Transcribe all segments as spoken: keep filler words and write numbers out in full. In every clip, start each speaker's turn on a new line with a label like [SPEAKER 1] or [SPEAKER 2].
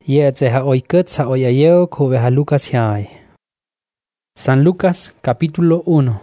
[SPEAKER 1] Yetzeha oiketza oyayeo kubeha Lucas yai. San Lucas capítulo uno.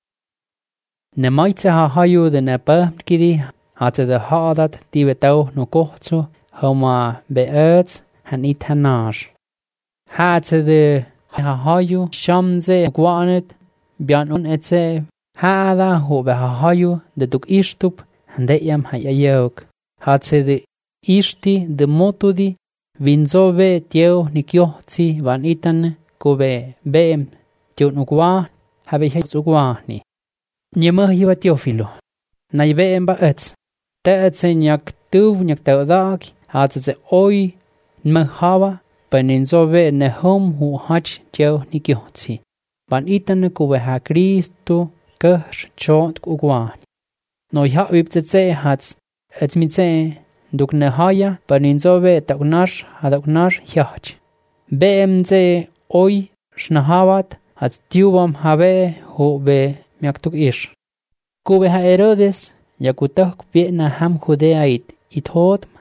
[SPEAKER 1] Nemaitzeha hayu de nepamkidi hatte de hadat die betau no kohtsu homa beets han itanash. Hatte de hayu shamze gwanet bian un etse hada ho be hayu de tuk istup handeyam hayayok. Hatte de ishti de motudi vinzove tieu nikyohti van itan kube beem tieu nukwa habe hetsugwani. Nyemah hiwa Teofilo. Na beem ba ets. Te etse nyak tuv nyak teudak hatte ze oi nmehawa peninzove ne hom hu hach tieu nikyohti. Van itan kube ha Kristo kesh chot kugwani. No ya ubtze hats ets mitze duk nehaya peninzove taknash hadaknash hyach. Beem ze oi shnahawat hats tiuvam habe hu be miaktuk ish. Kube ha Herodes yakutok piena ham Judeait ithotm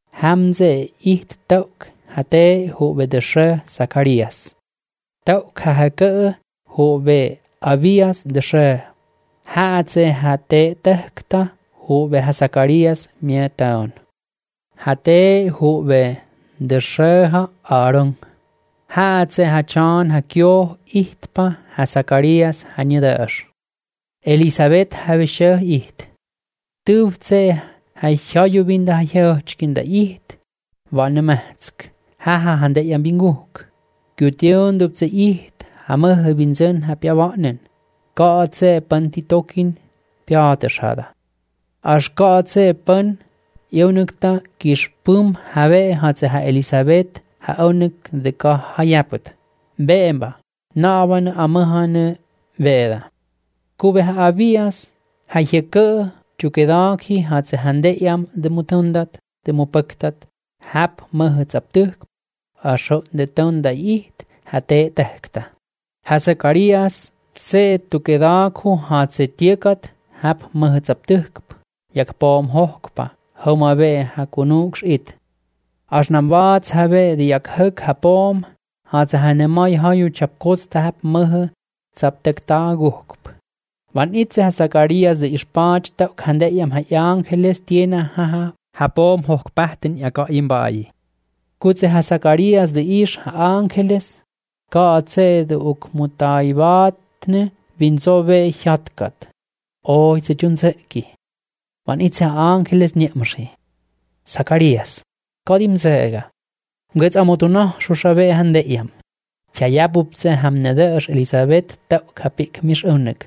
[SPEAKER 1] hamze iht tok hate hu be deshe Zacarias. Tok hake hu be Abias deshe. Hatze hate tekta hu be ha Zacarias mietaon. Hate hu be deshe ha Aaron. Hatze ha Chan ha kyo ihtpa ha Zacarias ha nyedash. Elisabeth have sheh iht. Tuvtse ha hyayubinda ha hyochkinda iht. Vanematsk. Ha ha hande yambinguk. Gutyon duptse iht. Ha mah binzen ha piavanen. Gaatse pantitokin piateshada. Ash gaatse pan yeunukta kishpum have hatse ha Elisabeth ha onuk de ka hayaput. Beemba. Nawan amahan veda. Kube ha Abias ha yeke chukedaki hatse handeyam de mutundat de mupaktat hap mahatsaptuk asho de tonda it hate tekta. Ha Zacarias se tukedaku hatse tiekat hap mahatsaptuk yak pom hokpa homa be ha kunuks it. Ashnambats habe de yak huk hapom hatse hanemai hayu chapkots hap maha saptekta gukp. Van itse ha Zacarias de ispach ta khandeyam ha angeles tiena ha hapom hokpahten yaka imbai. Kutse ha Zacarias de ish ha angeles ka tse de uk mutaibatne vinzove hyatkat. Oi tse junseki. Van itse ha angeles nyemshi. Zacarias kodim zega. Gets amotuna shushabe handeyam. Chayabupse hamnedesh Elisabeth ta kapik mish unek.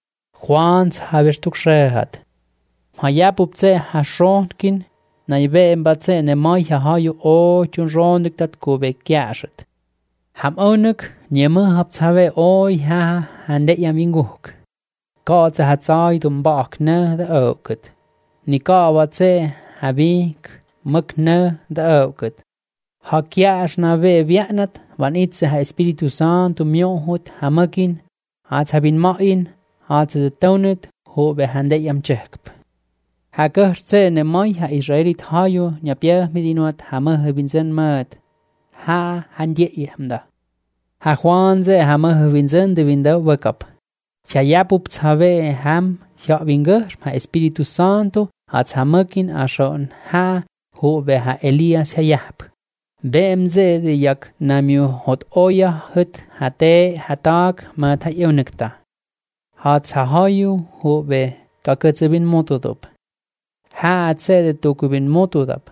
[SPEAKER 1] Juans habertuk shehat. Hayapupse hashonkin naibe embatse ne mai hayu o chun rondik tat kube kyashet. Ham onuk nyema haptsave oi ha hande yaminguk. Kaatse hatsai dum bak ne de okut. Nikawatse habik muk ne de okut. Ha kyash na ve vianat van itse ha Espiritu Santo miohut hamakin hats habin main hatse de tonet ho be handeyam chekp. Ha kertse ne mai ha Israelit hayo nyapia midinot hamah binzen mat. Ha handye yamda. Ha Juanze hamah binzen de winda wakap. Chayapup tsave ham ya winger ha Espiritu Santo hats hamakin ashon ha ho be ha Elias hayap. Beemze de yak namyo hot oya hut hate hatak mat hayonekta. Hats hahayu ho be kaketsebin motodop. Hatse de tukubin motodap.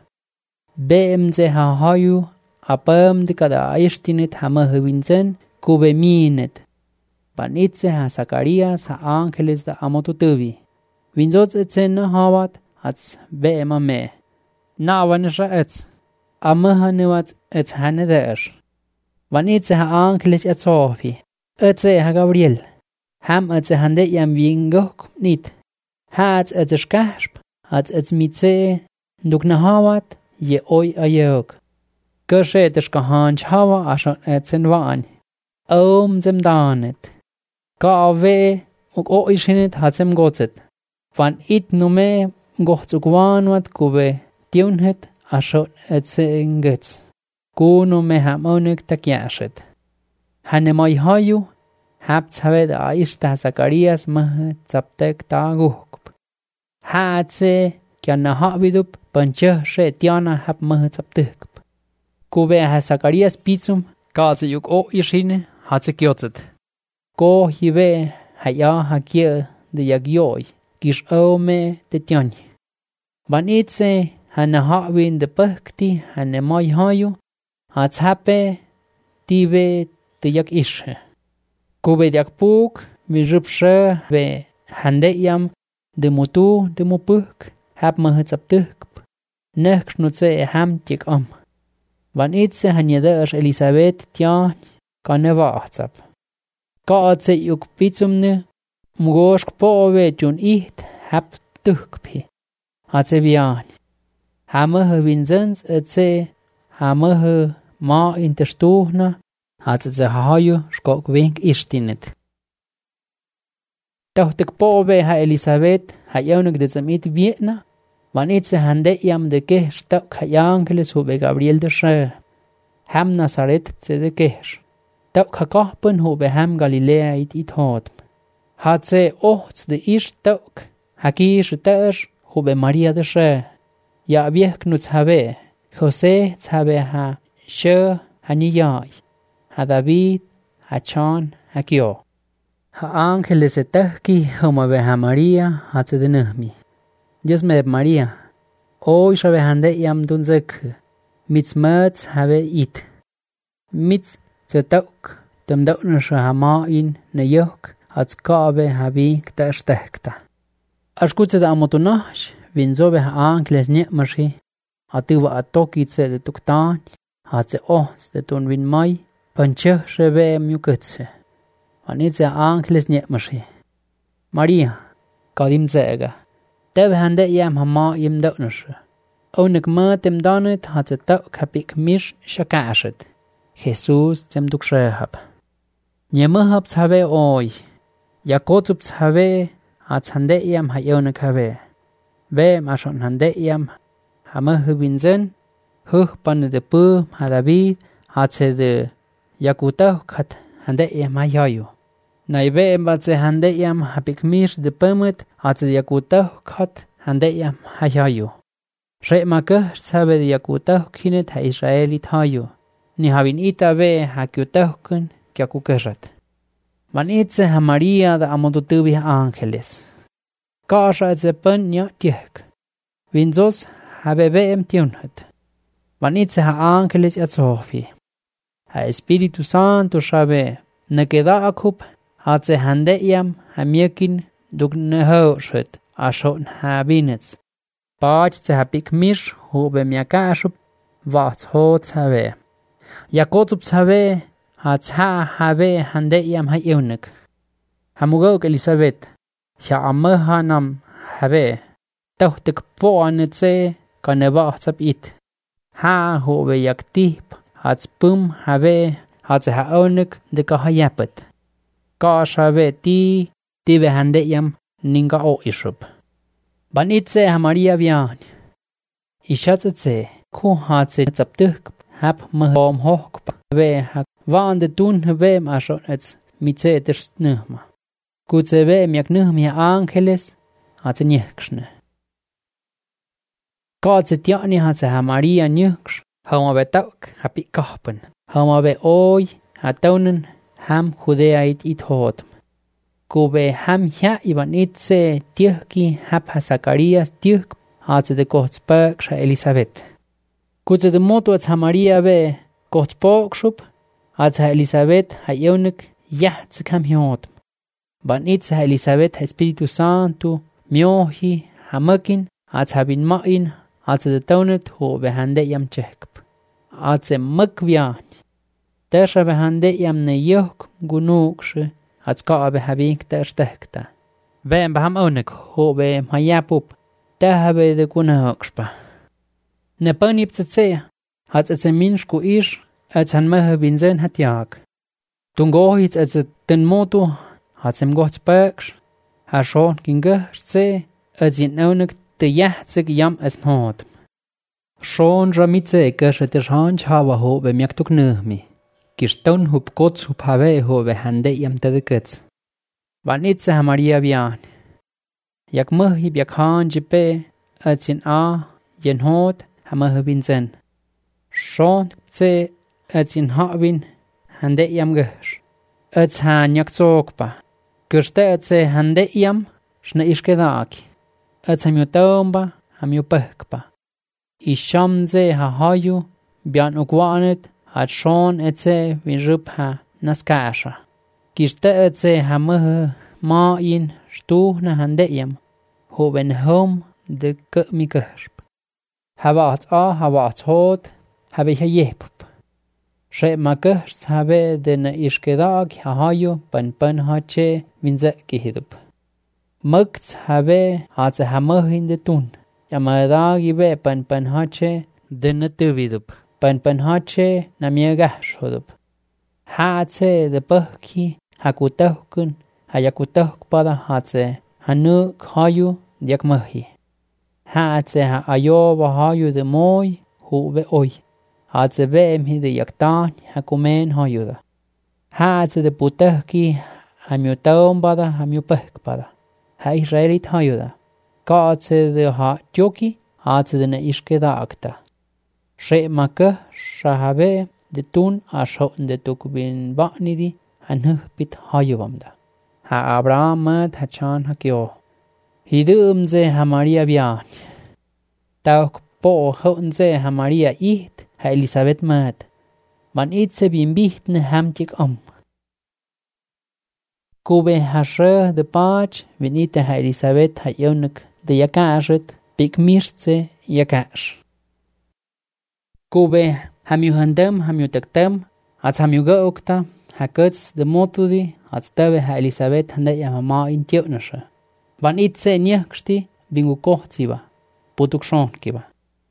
[SPEAKER 1] Beemze hahayu apam de kada aishtinet hamahavinzen kube minet. Banitze ha Zacarias ha angeles da amotutuvi. Vinzots etsen hawat hats beema me. Nawanisha ets. Amahanewat ets hanedesh. Vanitze ha angeles etsofi. Etze ha Gabriel. Ham etze handeyam vingok nit. Hats etze shkashp. Hats etze mitze duknahawat ye oi ayok. Keshe etze hanch hawa ashon etzen van. Om zemdanet. Ka ave uk o ishinet hatsem gotset. Van it nume gohtsukwanwat kube tiunhet ashon etze ngets. kuno me ham onik takiashet. Hane moi hayu, hab tzaved a ishta Zacarias mah tzaptek ta guhkup. Haatse kya na habidup panchah she tiana hab mah tzaptekp. Kube ha Zacarias pitsum, kaatse yuk o ishine, hatse kyotzet. Ko hive haya hakia de yagyoi, kish o me de tiani. Ban itse hane habin de pahkti hane moi hayu, hats hape tibe de yak ishe. Kube yak puk, mi rupshe ve handeyam de mutu de mupuk, hab mah tzaptekp. Neksh nutze ham tik am. Van itse hanyeder Elisabeth tian kane vaatzap. Kaatse yuk pitsumne, mugoshk pove tun iht hab tukpi. Hatse bian. Hamah vinzens etse, hamah ma interstuhna, hatse ze hayu skok wink ishtinet. Tohtek pove ha Elisabeth ha yaunik de zamit vietna, van itse hande yam de kesh tok ha yankeles hube Gabriel de she. Ham Nazaret tse de kesh. Tok ha kahpen hube ham Galilea it it hodm. Hatse ochts de ish tok, ha kish tesh hube Maria de she. Ya viek nuts have, Jose tsabe ha she ha niyai. Ha David, ha Chan, ha kyo. Ha ángeles etahki homa ve ha Maria hatse de nehmi. Dios me de Maria. Hoy shabe hande yam dunzek. Mitz mats have it. Mitz zetok dem daunasha ha ma in ne yok hats kabe habi kta stekta. Ashkutse da amotunash vinzo be ha ángeles nye mashi. Atuva atoki tse de tuktan hatse os de tun vin mai. Pancheh shebe muketse. Anitze ángeles nye mashi. Maria, kadim zega. Teb hande yam hama yim daunasha. Onik ma tem danet hatse tok hapik mish shakashet. Jesus tem dukshehab. Nye mahab tsave oi. Yakotsup tsave hats hande yam hayonik have. Ve mashon hande yam hamahu binzen. Huch pane de pu ha David hatse de yakutah kat hande yam hayayu. Naive batse hande yam hapik mish de pumut hatse de yakutah kat hande yam hayayu. Re makah sabe de yakutah kinet ha Israelit hayu. Ni havin ita ve ha kyutah kun kyakukashat. Van itse ha Maria da amodutubi ángeles. Kasha etze pen nya tiek. Vinzos ha bebe em tiunhat. Van itse ha ángeles yatsofi. Ha Espíritu Santo shabe ne queda akup hatse hande yam ha miekin duk ne hoshut ashon ha binets. Pach tse ha pikmish hube miakashup vats ho tsave. Yakotsup tsave hats ha have hande yam ha eunik. Ha mugok Elisabeth. Sha amaha nam have. Tohtek po anetse kaneva tsap it. Ha hube yaktip hats pum have hats ha eunik de kahayapet. Kasha ti ti ve hande yam ninga o ishup. Ban itse ha Maria vian. Ishatzetse ku hatse tzaptuk hab mahom hok ve ha van de tun ve mashon ets mitze eters nehma. Kutse ve miak nehmi ángeles hatse nyekshne. Katse tiani hatse ha Maria nyeksh hama ve tauk hapi kahpen. Hama ve oi ha taunen ham Judeait it hodm. Kube ham ya iban itse tiehki hab ha Zacarias tiehk hatse de kohtspek sha Elisabeth. Kutse de moto ats ha Maria ve kohtspok shup hatse ha Elisabeth ha yeunik ya tse kam hiodm. Ban itse ha Elisabeth ha Espíritu Santo miohi ha makin hatse ha bin main hatse de taunet ho ve hande yam chekp. Hatse mak vian. Tesha ve hande yam ne yok gunukshe hats ka be habink der stekta. Vem baham onik ho be mayapup. Ta habe de gunakspa. Ne panip tse hats etze minshku ish als han mahe binzen hat jag. Tungo hits etze den moto hats em gots peksh. Ha shon ginge tse etze onik de yahtsig yam es not. Sean ramitse kashat shan chava ho be miaktuk nehmi. Kiston hup kots hup have ho be hande yam tadekets. Vanitze ha Maria bian. Yak mhi byak han jipe atsin a yen hot ha mhi binzen. Sean tse atsin havin hande yam gesh. Ats ha nyak zogpa. Gerste atse hande yam shne ishkedaki. Ats ha miutomba ha miupekpa. Ishamze ha hayu bian ugwanet hat Sean etse vin rup ha naskasha. Kiste etse ha mh ma in stu na handeyam ho ben hom de mi gersp. Havat a havat hot habe ha yep. She ma gers habe den iskedag ha hayu ban ban ha che vinze gehidup. Mugts habe hat ha mh in de tun. Yamadagi be pan pan hache denatuvidup. Pan pan hache namiegash hodup. Hatse de pahki hakutahkun hayakutahkpada hatse hanuk hayu diakmahi. Hatse ha ayoba hayu de moy hube oy. Hatse beem hi de yaktan hakumen hayuda. Hatse de putahki hamyutaumbada hamyupahkpada. Ha Israelit hayuda. Kaatse de ha joki, haatse de na ishkeda akta. She maka shahabe de tun asho de tukbin baknidi hanh pit hayubamda. Ha Abraham mat ha chan ha kyo. Hidumze ha Maria bian. Tauk po honze ha Maria it ha Elisabeth mat. Man itse bin bihtne hamtik am. Kube ha she de pach vinite ha Elisabeth ha yonik. De yakashet pik mirtse yakash. Kube hamiu handem hamiu tektem ats hamiu gaokta hakets de motudi ats tave ha Elisabeth hande ya mama in tjevneshe. Van itse nyeksti bingu kohtsiva putuk shonkiva.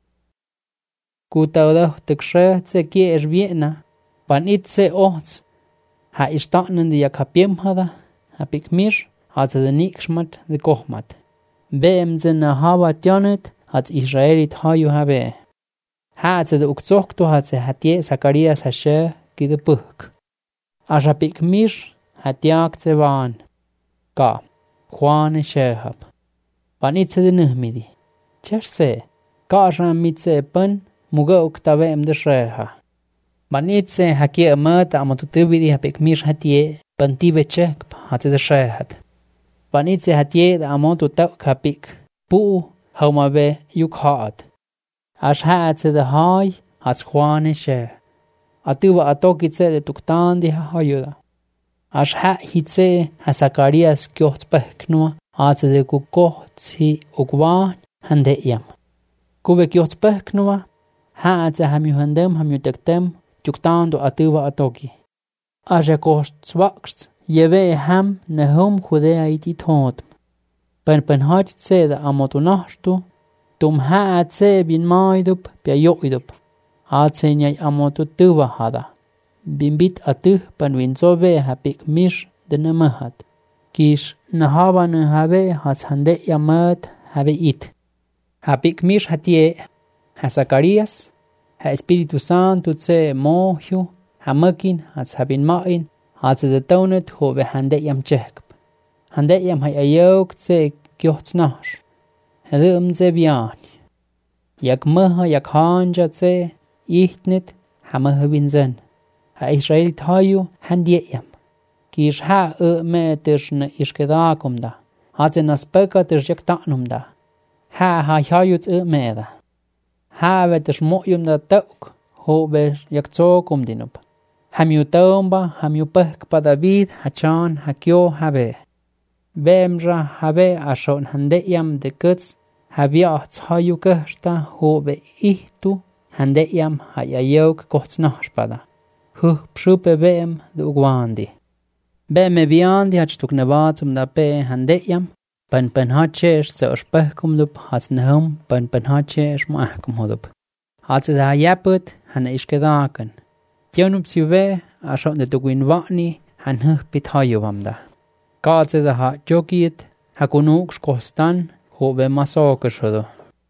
[SPEAKER 1] Kutauda tekshe tse kies viena van itse ohts ha istanen de yakapiem hada ha pik mir ats de nikshmat de kohmat. Beemze na hava tjanet hat Israelit hayu habe. Hatze de ukzokto hatze hatie Zacharias hashe kide puk. Asha pik mir hatiak ze van. Ka, Juan shehab. Vanitze de nuhmidi. Cherse, ka asha mitze pen muga uktave em de sheha. Vanitze hakie amat amotutubidi hapik mir hatie pantive chek hatze de shehat. Vanitze hatie de amontu tau kapik. Pu haumabe yuk haat. Ash hatze de hai hats Juan she. Atuva atokitze de tuktan di hayuda. Ash ha hitze ha Zacharias kyohtspeknua hatze de kukohtsi ukwan hande yam. Kube kyohtspeknua hatze hamiu handem hamiu tektem tuktan do atuva atoki. Ash kohtswakst Yeve ham nehum Judea iti tot. Pen pen hat tse da amotunashtu. Tum ha tse bin maidup pia yoidup. Atse nyai amotu tuva hada. Bimbit atu pen winzove ha pik mish de nemahat. Kish nahava nehave hats hande yamat have it. Ha pik mish hatie ha Zacharias. Ha Espiritu Santo tse mohyu. Ha makin hats habin main. Hatze de tonet ho we hande yam chekp. Hande yam hay ayok tse kyohtsnash. Hedum ze bian. Yak maha yak hanja tse ihtnet hamaha binzen. Ha Israel tayu hande yam. Kish ha e me tish na ishkedakumda. Hatze na speka tish yak tanumda. Ha ha hayut e me da. Ha we tish moyum da tauk ho we yak tsokum dinup. Hamiu taumba, hamiu pehkpa David, hachan, hakyo, habe. Bemra, habe, ashon handeyam de kuts, habiat hayu kehsta, hobe ihtu, handeyam, hayayok kohtsnashpada. Huh, pshupe beem, de ugwandi. Beeme biandi, hachtuk nevatsum da pe handeyam, pen pen hachesh, se osh pehkum dup, hats nehum, pen pen hachesh, muahkum hodup. Hats de hayaput, hane ishkedaken. Tjaunup sive, ashon de tukwin vani, han huh pit hayuvamda. Kaatse de ha jokiet, ha kunuk skostan, hobe masokeshodo.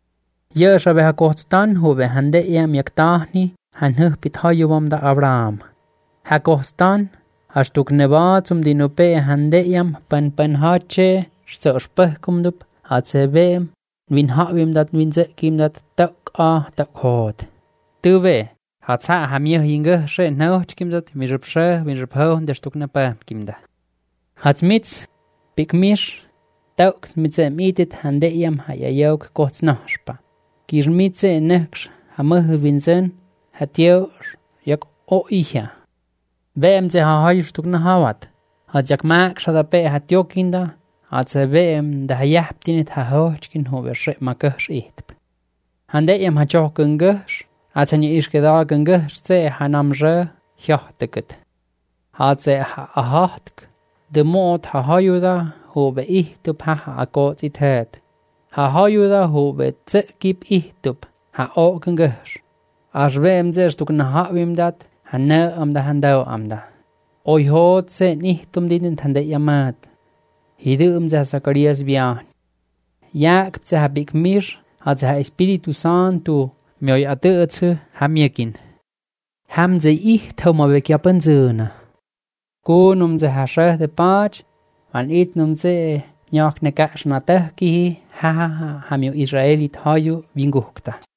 [SPEAKER 1] Giờ sa be ha kohstan hu be hande yam yak tahni han huh pit hayuvam da Abraham. Ha kohstan hastuk neba zum dinope hande yam pan pan hache so speh kumdup hatsebem win havim dat win ze kim dat tak a tak hot. Tuve hatsa hamir hinge she no kim dat mir pshe mir pho der stuk na pa kim da. Hatsmitz pikmish tak mit ze mitet hande yam hayayok kohsnaspa. Kirmitze neksh hamah vinzen hatio yak o ihya. Vem ze ha hayshtuk na hawat. Hat jak mak shada pe hatio kinda. Hat ze vem da hayaptinit ha hochkin hobe shre makash it. Hande yam ha chok gengesh. Hat ze ni ish geda gengesh ze hanamje hyahteket. Hat ze ha ahatk. De mot ha hayuda hobe ihtup ha akot itet. Ha hayuda hobe tse kip ihtup ha o gengesh. As vem ze stuk na havim dat ha ne am da handau am da. Oi hot se nihtum dinin tande yamat. Hidu um ze Zacharias bian. Yak ze ha big mir ha ze ha Espiritu Santo me oi atetze ha miekin. Ham ze ich thoma vek yapen zuna. Kun um ze ha sheh de pach an it num ze nyak ne kash na teh ki ha ha ha ha mi Israelit hayu vingukta.